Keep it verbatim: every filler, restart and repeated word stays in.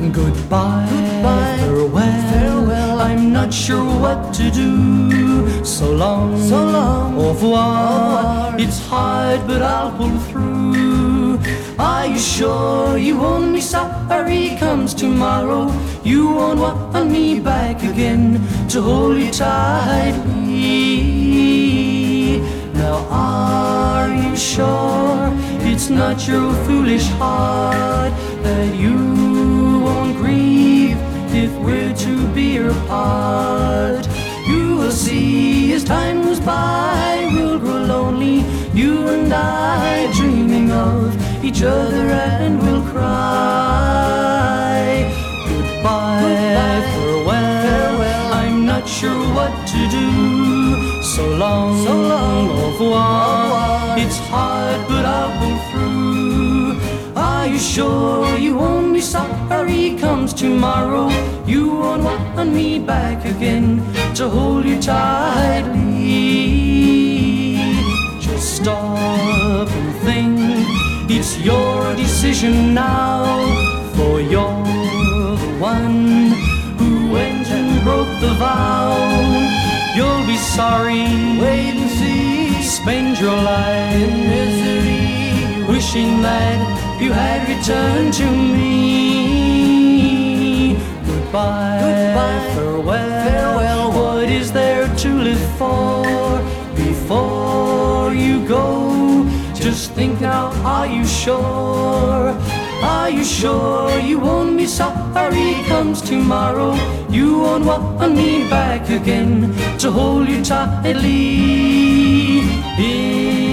Goodbye, Goodbye, farewell, farewell. I'm not sure what to do. So long, So long, au revoir. au revoir. It's hard, but I'll pull through. Are you sure you won't be sorry comes tomorrow? You won't want me back again to hold you tightly. Now are you sure it's not your foolish heart that you won't grieve if we're to be apart? You will see as time goes by, we'll grow lonely, you and I, dreaming of each other, and we'll cry. Goodbye, Goodbye, farewell, farewell. I'm not sure what to do. So long, So long, au revoir. au revoir. It's hard, but I'll pull through. Are you sure you won't be sorry comes tomorrow? You won't want me back again to hold you tightly. Just stop and think, it's your decision now. For you're the one who went and broke the vow. You'll be sorry, Wait and see, spend your life in misery, wishing that you had returned to me. Goodbye, Goodbye, farewell, farewell. What is there to live for before you go? Just think now, are you sure? Are you sure you won't be sorry comes tomorrow? You won't want me back again to hold you tightly. In